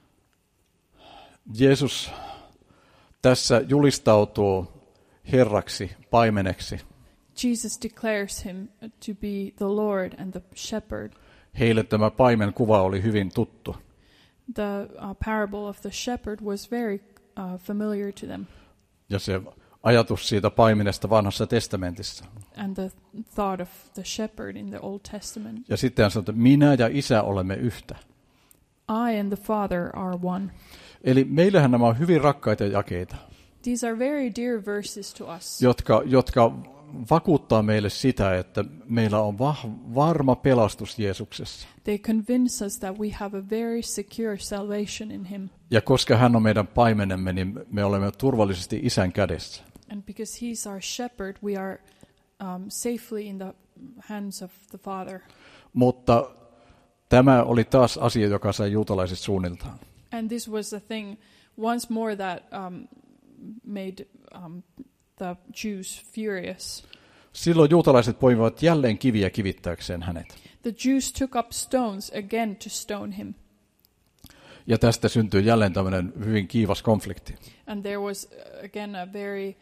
Jeesus tässä julistautuu Herraksi, paimeneksi. Jesus declares him to be the Lord and the shepherd. Heille tämä paimen kuva oli hyvin tuttu. The parable of the shepherd was very familiar to them. Ja se ajatus siitä paimenesta vanhassa testamentissa. And the thought of the shepherd in the Old Testament. Ja sitten hän sanoi, että minä ja Isä olemme yhtä. I and the Father are one. Eli meillähän nämä on hyvin rakkaita jakeita, These are very dear verses to us. jotka vakuuttaa meille sitä, että meillä on varma pelastus Jeesuksessa. They convince us that we have a very secure salvation in him. Ja koska hän on meidän paimenemme, niin me olemme turvallisesti Isän kädessä. And because he's our shepherd, we are safely in the hands of the Father. Mutta tämä oli taas asia, joka sai juutalaiset suunniltaan. And this was a thing once more that made the Jews furious. Silloin juutalaiset poimivat jälleen kiviä kivittääkseen hänet. The Jews took up stones again to stone him. Ja tästä syntyi jälleen tämmöinen hyvin kiivas konflikti. And there was again a very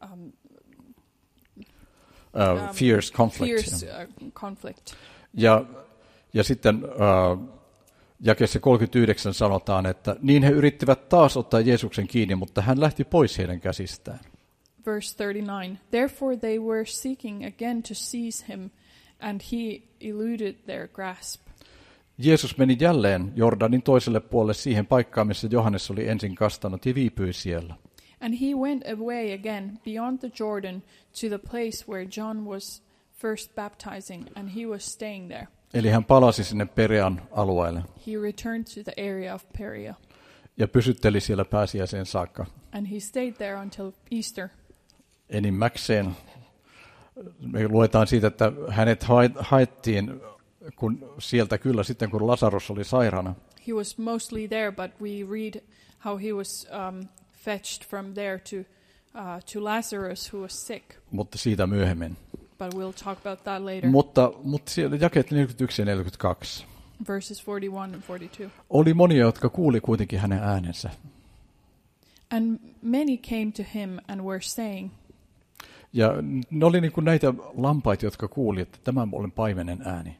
Fierce conflict. Fierce conflict. Ja sitten jakeessa 39 sanotaan, että niin he yrittivät taas ottaa Jeesuksen kiinni, mutta hän lähti pois heidän käsistään. Verse 39. Therefore they were seeking again to seize him, and he eluded their grasp. Jeesus meni jälleen Jordanin toiselle puolelle siihen paikkaan, missä Johannes oli ensin kastanut ja viipyi siellä. And he went away again beyond the Jordan to the place where John was first baptizing, and he was staying there. Eli hän palasi sinne Perean alueelle He returned to the area of Perea, ja pysytteli siellä pääsiäiseen saakka. and he stayed there until Easter. Enimmäkseen me luetaan siitä, että hänet haettiin sieltä kyllä sitten, kun Lasarus oli sairaana. He was mostly there, but we read how he was fetched from there to Lazarus, who was sick. Mutta siitä myöhemmin. But we'll talk about that later. Mutta siellä jakeet 41 ja 42. Verses 41 and 42. Oli monia, jotka kuuli kuitenkin hänen äänensä. And many came to him and were saying. Ja ne oli niin kuin näitä lampaita, jotka kuuli, että tämä on paimenen ääni.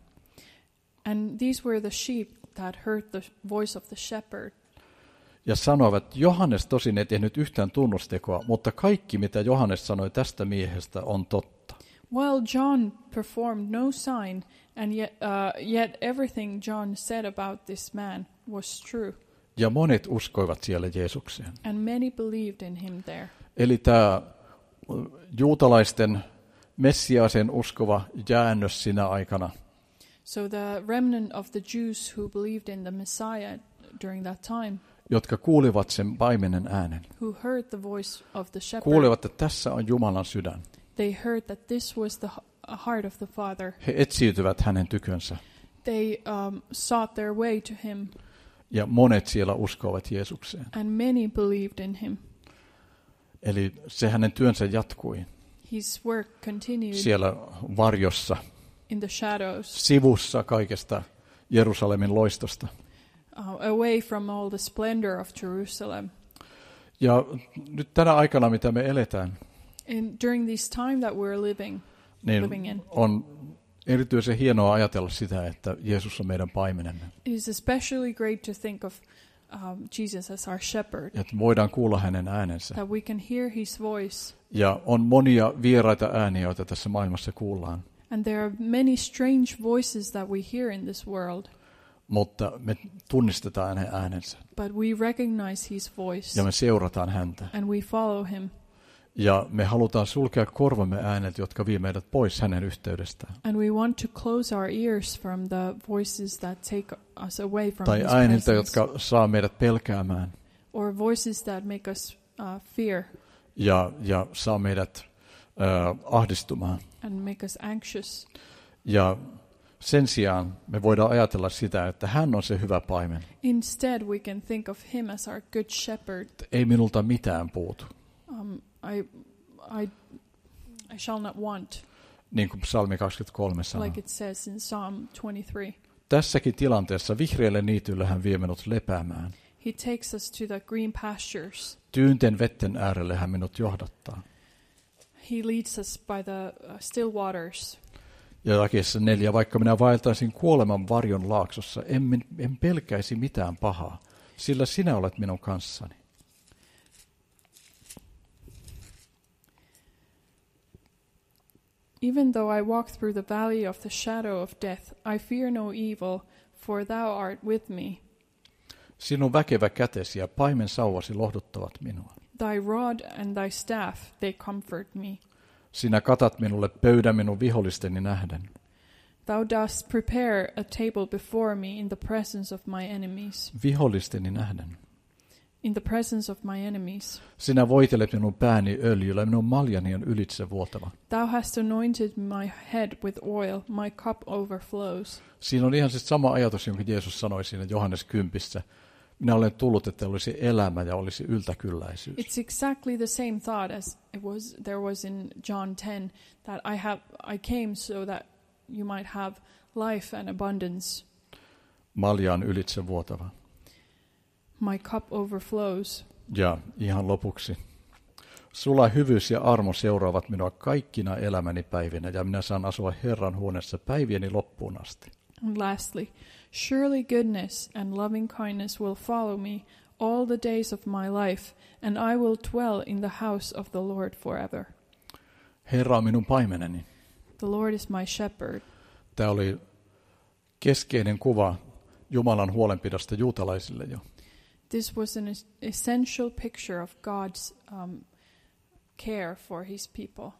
And these were the sheep that heard the voice of the shepherd. Ja sanoivat, Johannes tosin ei tehnyt yhtään tunnustekoa, mutta kaikki, mitä Johannes sanoi tästä miehestä, on totta. While John performed no sign, and yet everything John said about this man was true. Ja monet uskoivat siellä Jeesukseen. And many believed in him there. Eli tämä juutalaisten Messiaaseen uskova jäännös sinä aikana. So the remnant of the Jews who believed in the Messiah during that time, jotka kuulivat sen paimenen äänen. who heard the voice of the shepherd, Kuulivat, että tässä on Jumalan sydän. they heard that this was the heart of the Father. He etsiytyvät hänen tykönsä. They sought their way to him, Ja monet siellä uskoivat Jeesukseen. and many believed in him. Eli se hänen työnsä jatkui His work continued siellä varjossa, in the shadows, sivussa kaikesta Jerusalemin loistosta. away from all the splendor of Jerusalem. Ja nyt tänä aikana, mitä me eletään, During this time that we're living in, niin on erityisen hienoa ajatella sitä, että Jeesus on meidän paimenemme. it is especially great to think of Jesus as our shepherd, Että voidaan kuulla hänen äänensä. that we can hear his voice. Ja on monia vieraita ääniä, joita tässä maailmassa kuullaan. And there are many strange voices that we hear in this world, Mutta me tunnistetaan hänen äänensä but we recognize his voice ja me seurataan häntä. and we follow him. Ja me halutaan sulkea korvamme äänet, jotka vie meidät pois hänen yhteydestään. And we want to close our ears from the voices that take us away from Tai his ääniltä, presence, jotka saa meidät pelkäämään or voices that make us fear ja saa meidät ahdistumaan. and make us anxious. Ja Sen sijaan me voidaan ajatella sitä, että hän on se hyvä paimen. Instead, we can think of him as our good shepherd. Ei minulta mitään puutu. I shall not want, Niin kuin psalmi 23 sanoo. like it says in Psalm 23. Tässäkin tilanteessa vihreälle niitylle hän vie minut lepäämään. He takes us to the green pastures. Tyynten vetten äärelle hän minut johdattaa. He leads us by the still waters. Ja jakeessa 4, vaikka minä vaeltaisin kuoleman varjon laaksossa, en pelkäisi mitään pahaa, sillä sinä olet minun kanssani. Even though I walk through the valley of the shadow of death, I fear no evil, for thou art with me. Sinun väkevä kätesi ja paimen sauvasi lohduttavat minua. Thy rod and thy staff, they comfort me. Sinä katat minulle pöydän minun vihollisteni nähden. Thou dost prepare a table before me in the presence of my enemies. Vihollisteni nähden. In the presence of my enemies. Sinä voitelet minun pääni öljyllä, minun maljani on ylitse vuotava. Thou hast anointed my head with oil, my cup overflows. Siinä on ihan se sama ajatus, jonka Jeesus sanoi siinä Johannes 10. Minä olen tullut, että olisi elämä ja olisi yltäkylläisyys. It's exactly the same thought as there was in John 10, that I came so that you might have life and abundance. Malja on ylitse vuotava. My cup overflows. Ja ihan lopuksi. Sulla hyvyys ja armo seuraavat minua kaikkina elämäni päivinä, ja minä saan asua Herran huoneessa päivieni loppuun asti. And lastly, surely goodness and loving kindness will follow me all the days of my life, and I will dwell in the house of the Lord forever. Herra on minun paimeneni. The Lord is my shepherd. Tämä oli keskeinen kuva Jumalan huolenpidosta juutalaisille jo. This was an essential picture of God's care for his people.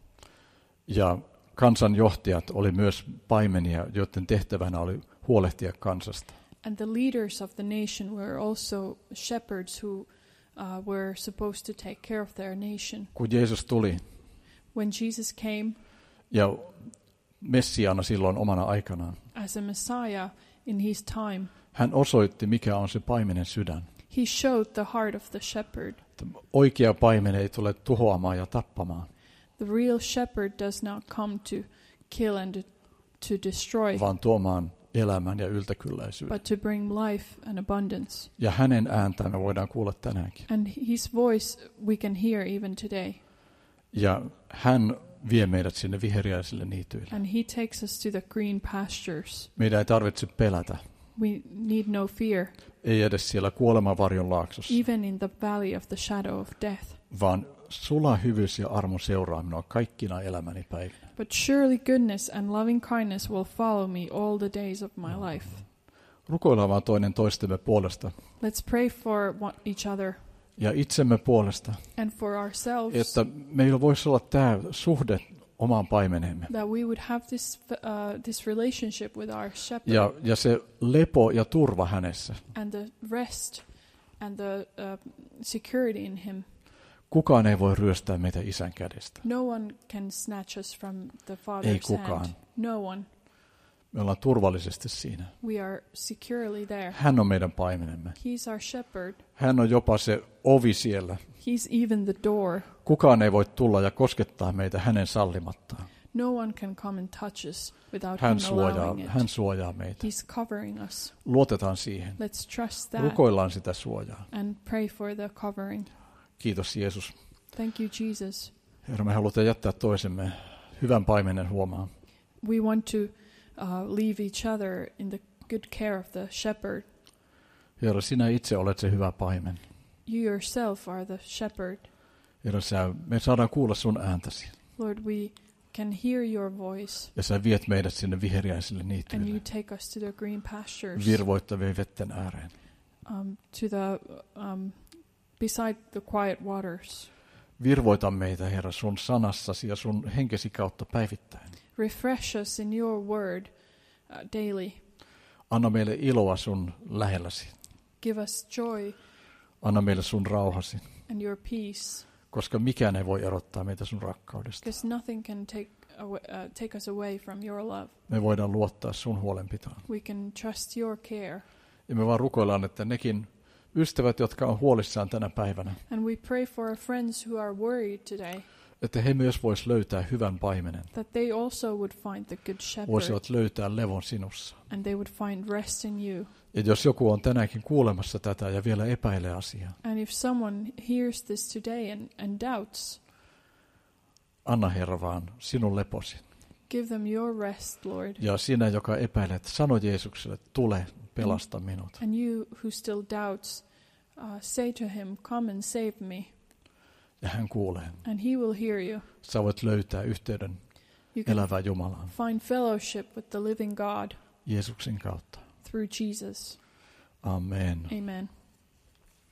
Ja kansanjohtajat oli myös paimenia, joiden tehtävänä oli huolehtia kansasta. And the leaders of the nation were also shepherds who were supposed to take care of their nation. Kun Jeesus tuli, When Jesus came ja Messiaana silloin omana aikanaan, as a Messiah in his time, hän osoitti, mikä on se paimenen sydän. he showed the heart of the shepherd. Oikea paimen ei tule tuhoamaan ja tappamaan, The real shepherd does not come to kill and to destroy, vaan tuomaan elämän ja yltäkylläisyyden. but to bring life and abundance. Ja hänen ääntään me voidaan kuulla tänäänkin. And his voice we can hear even today. Ja hän vie meidät sinne viheriäisille niityille. And he takes us to the green pastures. Meidän ei tarvitse pelätä, We need no fear, ei edes siellä kuolemanvarjon laaksossa, even in the valley of the shadow of death. vaan sula hyvyys ja armo seuraa minua kaikkina elämäni päivinä. But surely goodness and loving kindness will follow me all the days of my life. Rukoillaan vaan toinen toistemme puolesta Let's pray for each other ja itsemme puolesta, and for ourselves, että meillä voisi olla tämä suhde omaan paimeneemme. that we would have this relationship with our shepherd, Ja se lepo ja turva hänessä. and the rest and the security in him. Kukaan ei voi ryöstää meitä isän kädestä. No one can snatch us from the Ei Father's kukaan. hand. No one. Me ollaan turvallisesti siinä. We are securely there. Hän on meidän paimenemme. He's our shepherd. Hän on jopa se ovi siellä. He's even the door. Kukaan ei voi tulla ja koskettaa meitä hänen sallimattaan. No one can come and touch us without Hän him allowing it. hän suojaa meitä. He's covering us. Luotetaan siihen. Let's trust that Rukoillaan sitä suojaa. and pray for the covering. Kiitos Jeesus. Thank you, Jesus. Herra, me halutaan jättää toisemme hyvän paimenen huomaan. We want to leave each other in the good care of the shepherd. Herra, sinä itse olet se hyvä paimen. You yourself are the shepherd. Herra, me saadaan kuulla sun ääntäsi. Lord, we can hear your voice, Ja sä viet meidät sinne viheriäisille and you niityille, take us to the green pastures, virvoittavien vetten ääreen. to the beside the quiet waters. Virvoita meitä, Herra, sun sanassasi ja sun henkesi kautta päivittäin. Refresh us in your word daily. Anna meille iloa sun lähelläsi. Give us joy Anna meille sun rauhasi, and your peace, koska mikään ei voi erottaa meitä sun rakkaudesta. because nothing can take take us away from your love. Me voidaan luottaa sun huolenpitoon. We can trust your care. Ja me vaan rukoillaan, että nekin ystävät, jotka on huolissaan tänä päivänä, And we pray for our friends who are worried today, että he myös vois löytää hyvän paimenen. that they also would find the good shepherd, Voisivat löytää levon sinussa. and they would find rest in you. Ja jos joku on tänäänkin kuulemassa tätä ja vielä epäilee asiaa, And if someone hears this today and doubts, anna Herra vaan sinun leposi. give them your rest, Lord. Ja sinä, joka epäilet, sano Jeesukselle, tule, pelasta minut. And you who still doubts, say to him, come and save me. Ja hän kuulee. And he will hear you. Sä voit löytää yhteyden You can elävään Jumalaan find fellowship with the living God Jeesuksen kautta. through Jesus. Amen. Amen.